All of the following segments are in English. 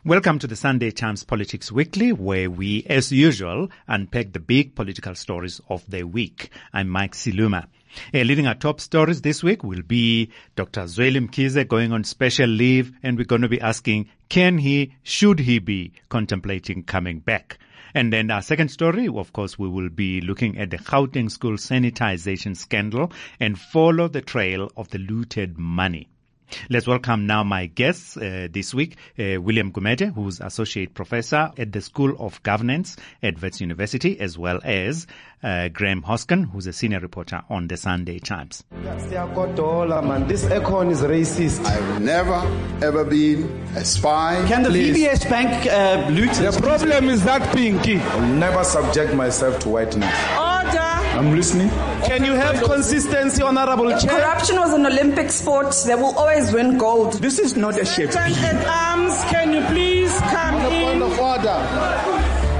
Welcome to the Sunday Times Politics Weekly, where we, as usual, unpack the big political stories of the week. I'm Mike Siluma. Leading our top stories this week will be Dr. Zweli Mkhize going on special leave, and we're going to be asking, should he be contemplating coming back? And then our second story, of course, we will be looking at the Gauteng school sanitization scandal and follow the trail of the looted money. Let's welcome now my guests this week, William Gumede, who's Associate Professor at the School of Governance at Wits University, as well as Graham Hoskin, who's a senior reporter on the Sunday Times. This Econ is racist. I've never, ever been a spy. Can the VBS Bank loot? The problem is that Pinky. I'll never subject myself to whiteness. Order! I'm listening. Can you have consistency, Honorable Chair? Corruption was an Olympic sport. They will always win gold. This is not a ship. At arms, can you please come in? Point of order.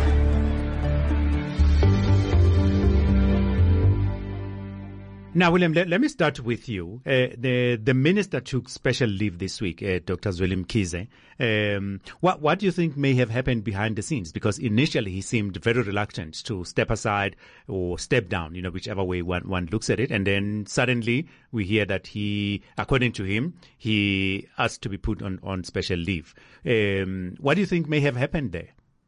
Now, William, let me start with you. The minister took special leave this week, Dr. Zweli Mkhize. What do you think may have happened behind the scenes? Because initially he seemed very reluctant to step aside or step down, whichever way one looks at it. And then suddenly we hear that according to him, he asked to be put on special leave. What do you think may have happened there?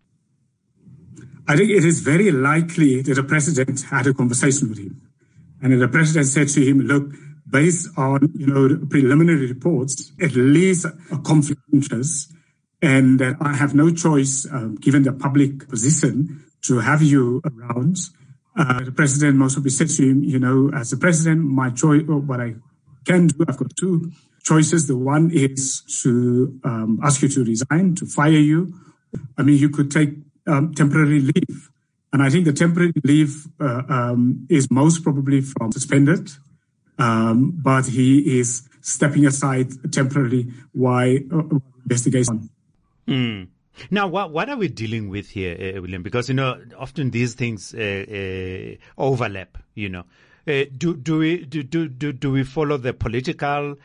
I think it is very likely that the president had a conversation with him. And the president said to him, look, based on, preliminary reports, at least a conflict of interest, and that I have no choice, given the public position, to have you around. The president most probably said to him, as the president, my choice, what I can do, I've got two choices. The one is to ask you to resign, to fire you. I mean, you could take temporary leave. And I think the temporary leave is most probably from suspended, but he is stepping aside temporarily while investigation. Now, what are we dealing with here, William? Because often these things overlap. Do we follow the political,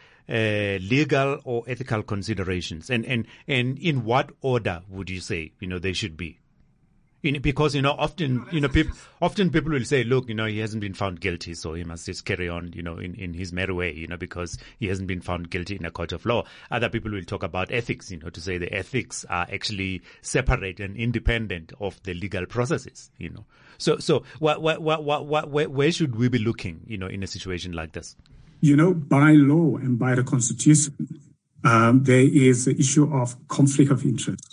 legal, or ethical considerations? And in what order would you say they should be? Because, often people will say, look, he hasn't been found guilty, so he must just carry on, in his merry way, because he hasn't been found guilty in a court of law. Other people will talk about ethics, to say the ethics are actually separate and independent of the legal processes, So where should we be looking, in a situation like this? By law and by the Constitution, there is the issue of conflict of interest.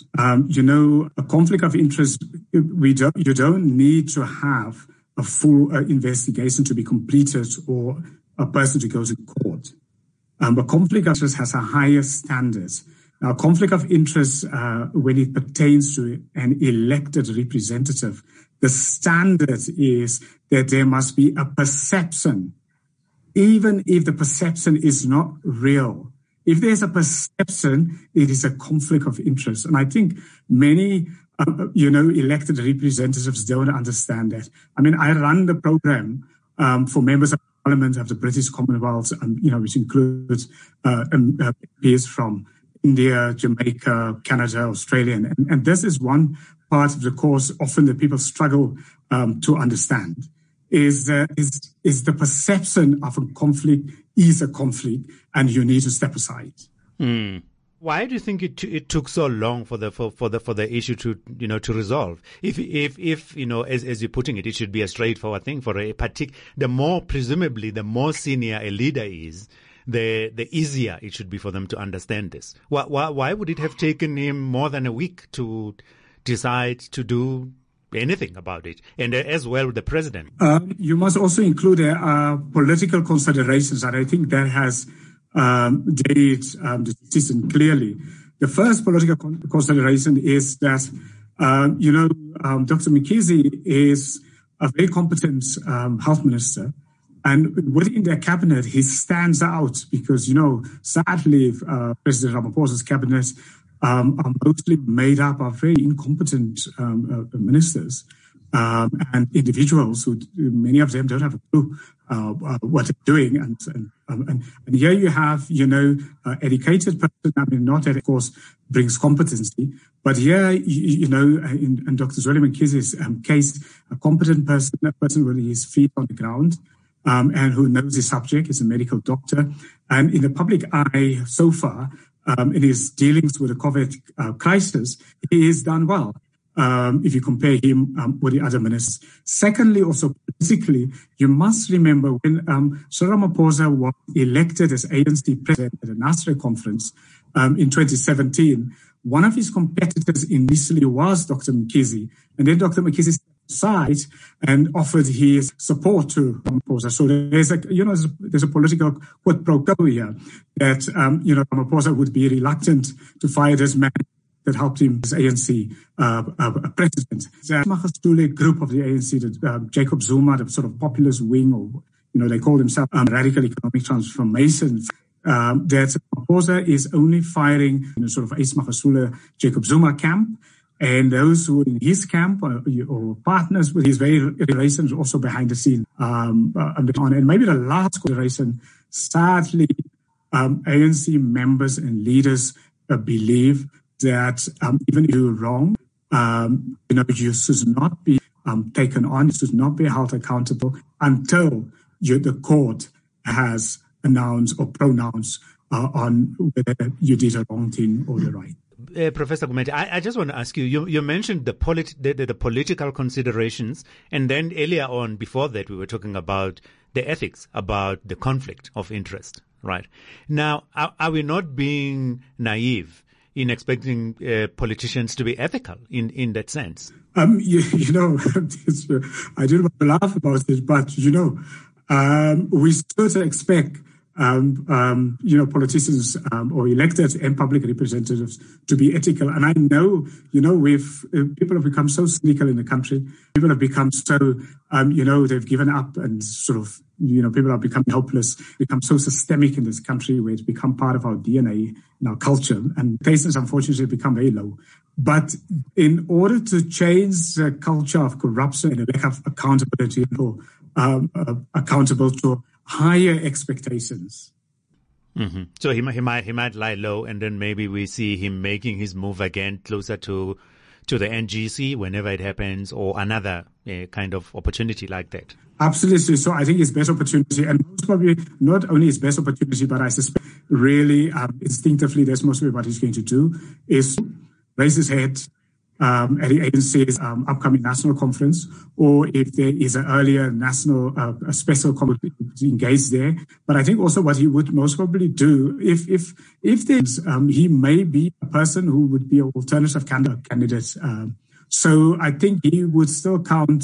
A conflict of interest, you don't need to have a full investigation to be completed or a person to go to court. But conflict of interest has a higher standard. Now, conflict of interest, when it pertains to an elected representative, the standard is that there must be a perception, even if the perception is not real. If there's a perception, it is a conflict of interest. And I think many, elected representatives don't understand that. I mean, I run the program for members of parliament of the British Commonwealth, which includes peers from India, Jamaica, Canada, Australia. And this is one part of the course often that people struggle to understand. Is the perception of a conflict is a conflict, and you need to step aside. Why do you think it took so long for the issue to resolve? If as you're putting it, it should be a straightforward thing for the more senior a leader is, the easier it should be for them to understand this. Why would it have taken him more than a week to decide to do anything about it, and as well with the president? You must also include political considerations, and I think that has delayed the decision clearly. The first political consideration is that, Dr. Mkhize is a very competent health minister, and within their cabinet, he stands out because, sadly, President Ramaphosa's cabinet are mostly made up of very incompetent ministers. and individuals who, many of them don't have a clue what they're doing. And here you have, educated person. I mean, not that, of course, brings competency, but here, in Dr. Zweli Mkhizi's case, a competent person, a person with his feet on the ground, and who knows his subject, is a medical doctor. And in the public eye so far, in his dealings with the COVID crisis, he has done well. If you compare him with the other ministers. Secondly, also politically, you must remember when Cyril Ramaphosa was elected as ANC president at the Nasrec conference in 2017, one of his competitors initially was Dr. Mkhizi, and then Dr. Mkhizi stepped aside and offered his support to Ramaphosa. So there's a political quid pro quo here that Ramaphosa would be reluctant to fire this man that helped him as ANC president. The Magashule group of the ANC, Jacob Zuma, the sort of populist wing, or they call themselves radical economic transformation. That Ramaphosa is only firing sort of Ace Magashule, Jacob Zuma camp, and those who are in his camp or partners with his very relations also behind the scene. And maybe the last consideration, sadly, ANC members and leaders believe that even if you're wrong, you should not be taken on, you should not be held accountable until the court has announced or pronounced on whether you did a wrong thing or the right. Professor Gumede, I just want to ask you, you mentioned the political considerations, and then earlier on, before that, we were talking about the ethics, about the conflict of interest, right? Now, are we not being naive in expecting politicians to be ethical in that sense? I didn't want to laugh about this, but, we still expect politicians or elected and public representatives to be ethical. And I know, people have become so cynical in the country. People have become so, they've given up and sort of, people have become helpless, become so systemic in this country where it's become part of our DNA and our culture. And cases, unfortunately, have become very low. But in order to change the culture of corruption and the lack of accountability, people accountable to higher expectations. Mm-hmm. So he might lie low, and then maybe we see him making his move again closer to the NGC whenever it happens, or another kind of opportunity like that. Absolutely. So I think his best opportunity, and most probably not only his best opportunity, but I suspect really instinctively that's mostly what he's going to do, is raise his head at the ANC's upcoming national conference, or if there is an earlier national a special conference, engage there. But I think also what he would most probably do, if there's he may be a person who would be an alternative candidate. So I think he would still count.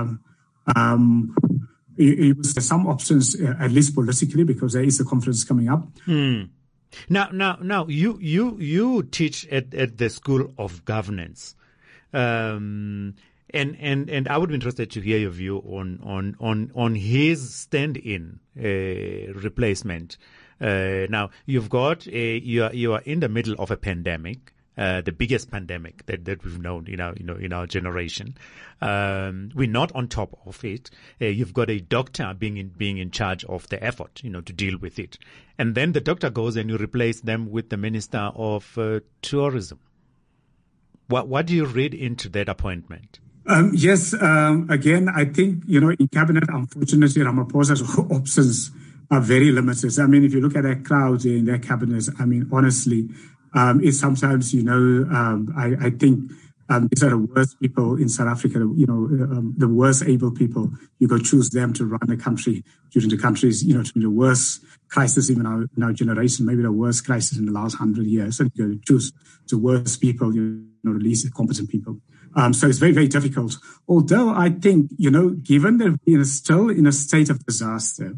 He would have some options, at least politically, because there is a conference coming up. Now, you teach at the School of Governance. And I would be interested to hear your view on his stand-in replacement. Now you've got you are in the middle of a pandemic, the biggest pandemic that we've known in our generation. We're not on top of it. You've got a doctor being in charge of the effort, to deal with it, and then the doctor goes and you replace them with the Minister of Tourism. What do you read into that appointment? Yes, again, I think, in cabinet, unfortunately, Ramaphosa's options are very limited. I mean, if you look at that crowd in their cabinets, I mean, honestly, it's sometimes, I think these are the worst people in South Africa, the worst able people. You go choose them to run the country during the country's, the worst crisis even in our generation, maybe the worst crisis in the last 100 years. And you go choose the worst people, the least competent people. So it's very, very difficult. Although I think, given that we're still in a state of disaster,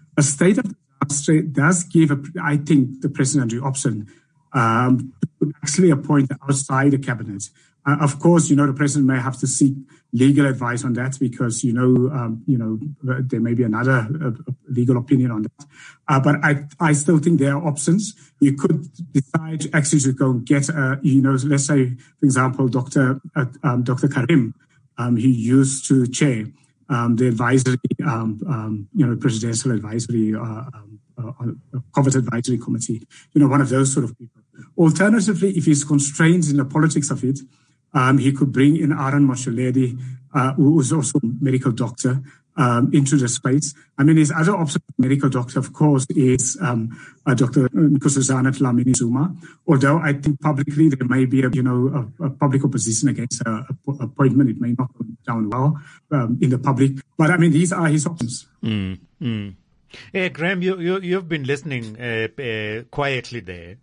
does give, I think, the president the option to actually appoint outside the cabinet. Of course, the president may have to seek legal advice on that because, there may be another legal opinion on that. But I still think there are options. You could decide actually to go and get, let's say, for example, Dr. Karim he used to chair the advisory, presidential advisory, COVID advisory committee, one of those sort of people. Alternatively, if he's constrained in the politics of it, he could bring in Aaron Moshaledi, who is also a medical doctor, into the space. I mean, his other option, medical doctor, of course, is Dr. Nkosazana Dlamini Zuma. Although I think publicly there may be a public opposition against her appointment. It may not go down well in the public. But I mean, these are his options. Graham, you've been listening quietly there.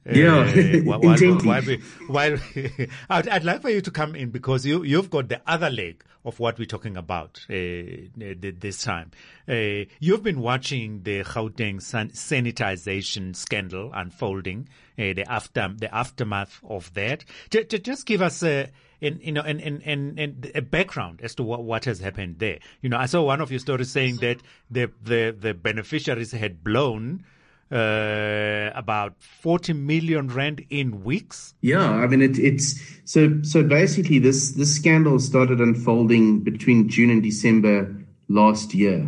While I'd like for you to come in, because you've got the other leg of what we're talking about this time. You've been watching the Gauteng sanitization scandal unfolding, the aftermath of that. Just give us a background as to what has happened there. I saw one of your stories saying that the beneficiaries had blown about 40 million rand in weeks. Yeah, I mean it's so basically this scandal started unfolding between June and December last year,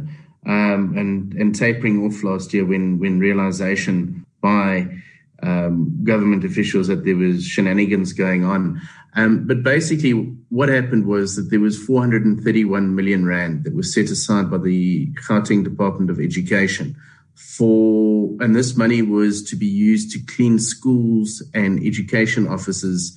and tapering off last year when realization by government officials that there was shenanigans going on. But basically what happened was that there was 431 million rand that was set aside by the Gauteng Department of Education and this money was to be used to clean schools and education offices,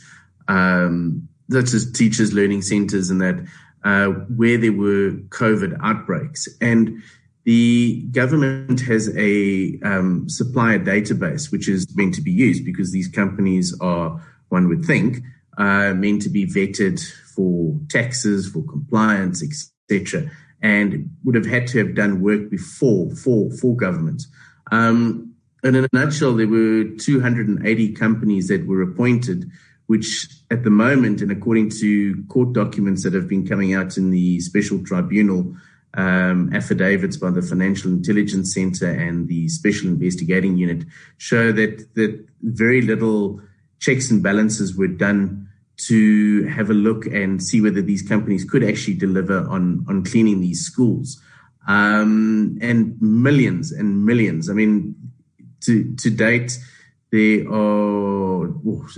such as teachers' learning centers and that, where there were COVID outbreaks. And the government has a supplier database which is meant to be used because these companies are, one would think, meant to be vetted for taxes, for compliance, etc., and would have had to have done work before for government. And in a nutshell, there were 280 companies that were appointed, which at the moment, and according to court documents that have been coming out in the special tribunal, affidavits by the Financial Intelligence Center and the Special Investigating Unit, show that very little checks and balances were done to have a look and see whether these companies could actually deliver on cleaning these schools. And millions and millions. I mean, to date, there are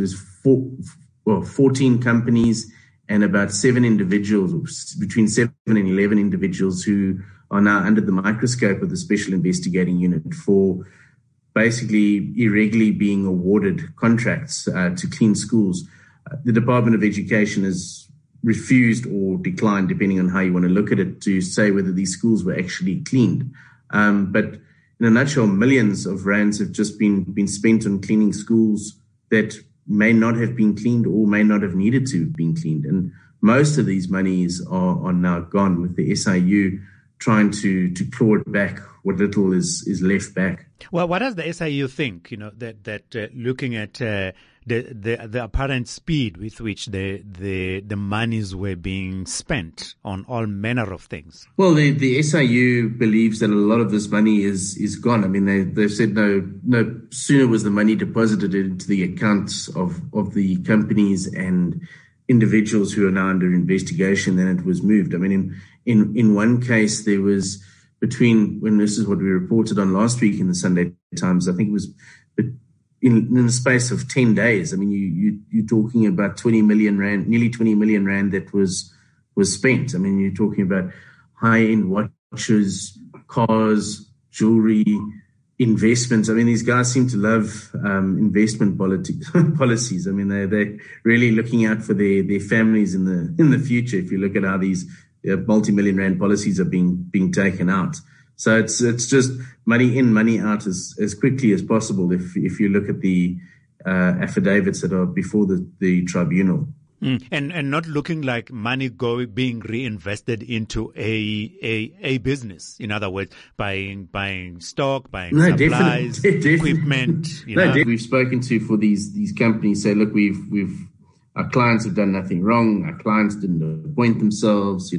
14 companies and about 7 individuals, between 7 and 11 individuals who are now under the microscope of the Special Investigating Unit for basically irregularly being awarded contracts to clean schools. The Department of Education has refused or declined, depending on how you want to look at it, to say whether these schools were actually cleaned. But in a nutshell, millions of rands have just been spent on cleaning schools that may not have been cleaned or may not have needed to have been cleaned. And most of these monies are now gone, with the SIU trying to claw it back, what little is left back. Well, what does the SIU think, that looking at the apparent speed with which the monies were being spent on all manner of things? Well, the SIU believes that a lot of this money is gone. I mean, they've said no sooner was the money deposited into the accounts of the companies and individuals who are now under investigation than it was moved. I mean, in one case, there was this is what we reported on last week in the Sunday Times, I think it was in the space of 10 days. I mean, you're talking about 20 million rand, nearly 20 million rand that was spent. I mean, you're talking about high-end watches, cars, jewelry, investments. I mean, these guys seem to love investment policies. I mean, they're really looking out for their families in the future. If you look at how these multi-million rand policies are being taken out. So it's just money in, money out as quickly as possible if you look at the affidavits that are before the tribunal. And not looking like money being reinvested into a business. In other words, buying stock, buying supplies, equipment. We've spoken to for these companies say, look, our clients have done nothing wrong. Our clients didn't appoint themselves.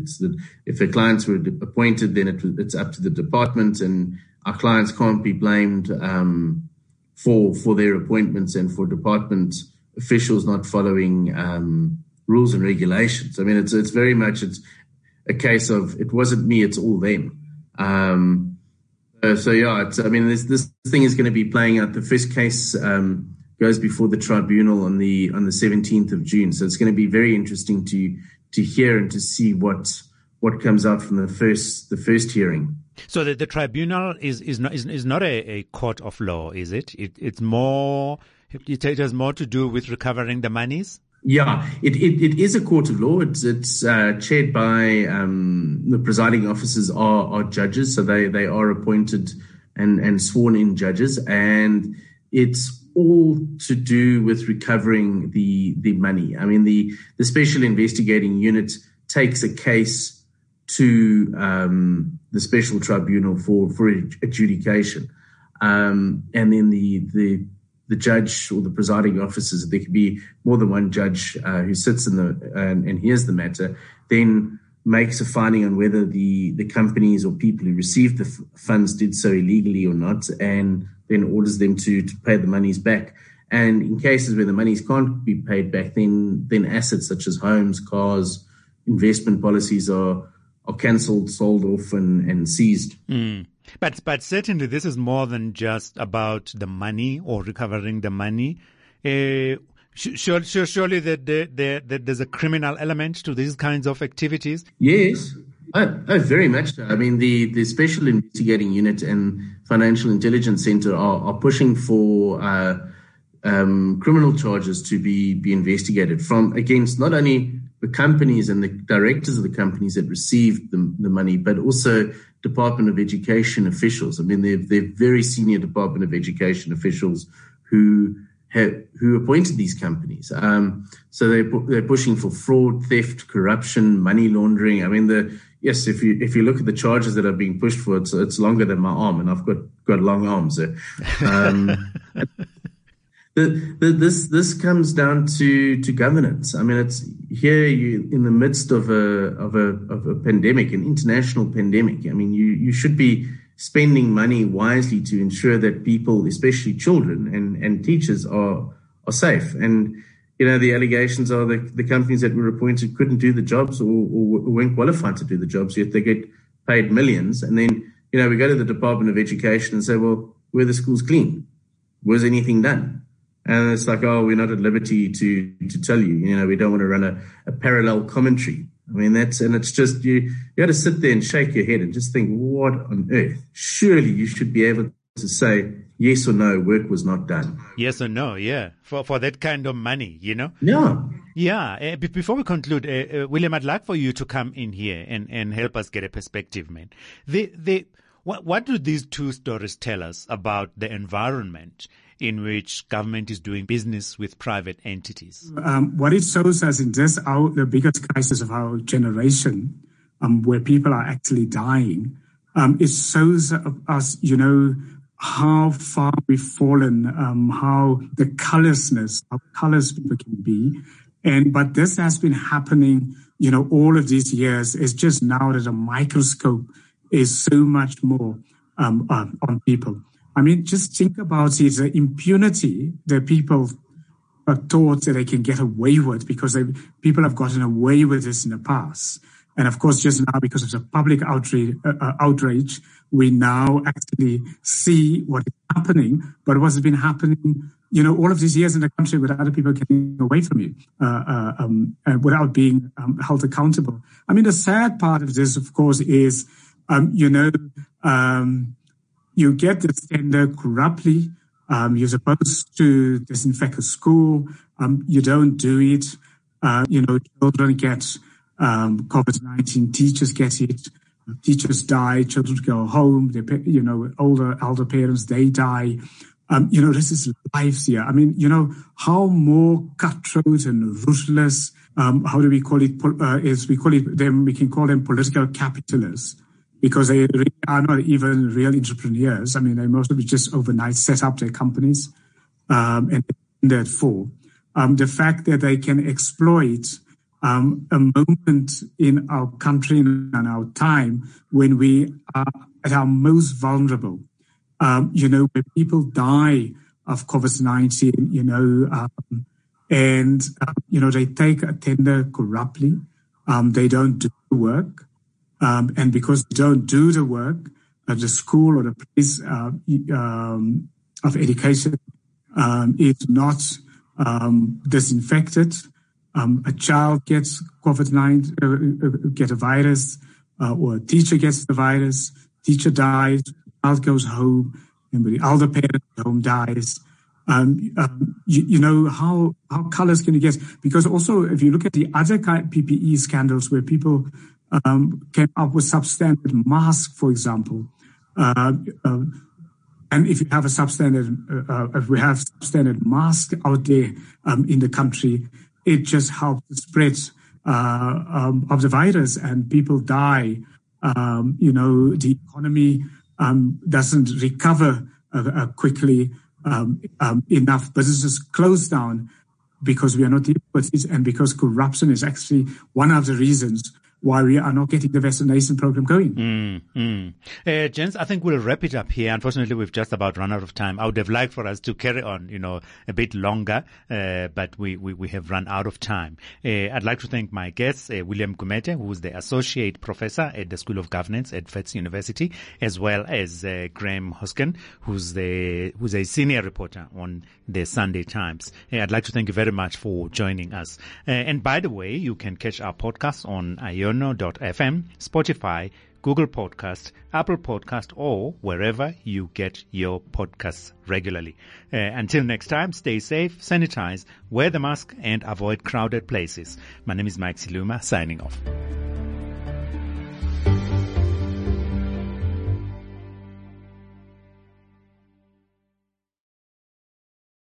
If the clients were appointed, then it's up to the department, and our clients can't be blamed for their appointments and for department officials not following rules and regulations. I mean, it's very much it's a case of it wasn't me, it's all them. So yeah, this thing is going to be playing out. The first case goes before the tribunal on the 17th of June. So it's going to be very interesting to hear and to see what comes out from the first hearing. So the tribunal is not a court of law, is it? It has more to do with recovering the monies. Yeah, it is a court of law. It's chaired by the presiding officers are judges, so they are appointed and sworn in judges, and it's all to do with recovering the money. I mean, the special investigating unit takes a case to the special tribunal for adjudication, and then the judge or the presiding officers, there could be more than one judge who sits in and hears the matter, then makes a finding on whether the companies or people who received the funds did so illegally or not, and then orders them to pay the monies back. And in cases where the monies can't be paid back, then assets such as homes, cars, investment policies are cancelled, sold off, and seized. But certainly this is more than just about the money or recovering the money. Surely that there's a criminal element to these kinds of activities. Yes, very much so. I mean, the Special Investigating Unit and Financial Intelligence Center are pushing for criminal charges to be investigated against not only the companies and the directors of the companies that received the money, but also Department of Education officials. I mean, they're very senior Department of Education officials who appointed these companies. So they're pushing for fraud, theft, corruption, money laundering. I mean, if you look at the charges that are being pushed for, it's longer than my arm, and I've got long arms. This comes down to governance. I mean, it's here in the midst of a pandemic, an international pandemic. I mean, you should be spending money wisely to ensure that people, especially children and teachers, are safe. And the allegations are that the companies that were appointed couldn't do the jobs or weren't qualified to do the jobs, yet they get paid millions. And then we go to the Department of Education and say, well, were the schools clean? Was anything done? And it's like, oh, we're not at liberty to tell you. We don't want to run a parallel commentary. I mean, it's just, you got to sit there and shake your head and just think, what on earth? Surely you should be able to say yes or no, work was not done. Yes or no, yeah. For that kind of money, Yeah. Yeah. Before we conclude, William, I'd like for you to come in here and help us get a perspective, man. What do these two stories tell us about the environment in which government is doing business with private entities? What it shows us in this, the biggest crisis of our generation, where people are actually dying, it shows us, how far we've fallen, how the callousness, how callous people can be. But this has been happening, all of these years. It's just now that a microscope is so much more on people. I mean, just think about it, the impunity that people thought that they can get away with because people have gotten away with this in the past. And of course, just now, because of the public outrage, we now actually see what is happening, but what has been happening, all of these years in the country with other people getting away from you without being held accountable. I mean, the sad part of this, of course, is, you get this tender corruptly. You're supposed to disinfect a school. You don't do it. Children get COVID-19. Teachers get it. Teachers die. Children go home. Older parents, they die. This is lives here. I mean, how more cutthroat and ruthless, how do we call it? We can call them political capitalists. Because they really are not even real entrepreneurs. I mean, they mostly just overnight set up their companies and therefore the fact that they can exploit a moment in our country and our time when we are at our most vulnerable, where people die of COVID-19, and they take a tender corruptly. They don't do the work, and because they don't do the work, the school or the place of education is not disinfected. A child gets COVID-19, get a virus, or a teacher gets the virus. Teacher dies, child goes home, and the elder parent at home dies. How colors can you get? Because also, if you look at the other PPE scandals where people came up with substandard masks, for example, and if you have if we have substandard masks out there in the country, it just helps the spread of the virus, and people die. The economy doesn't recover quickly. Enough businesses close down because we are not dealing with it, and because corruption is actually one of the reasons why we are not getting the vaccination program going. Gents, I think we'll wrap it up here. Unfortunately, we've just about run out of time. I would have liked for us to carry on, a bit longer, but we have run out of time. I'd like to thank my guests, William Gumede, who is the Associate Professor at the School of Governance at Wits University, as well as Graham Hoskin, who's a senior reporter on the Sunday Times. I'd like to thank you very much for joining us. And by the way, you can catch our podcast on iono.fm, Spotify, Google Podcast, Apple Podcast, or wherever you get your podcasts regularly. Until next time, stay safe, sanitize, wear the mask, and avoid crowded places. My name is Mike Siluma, signing off.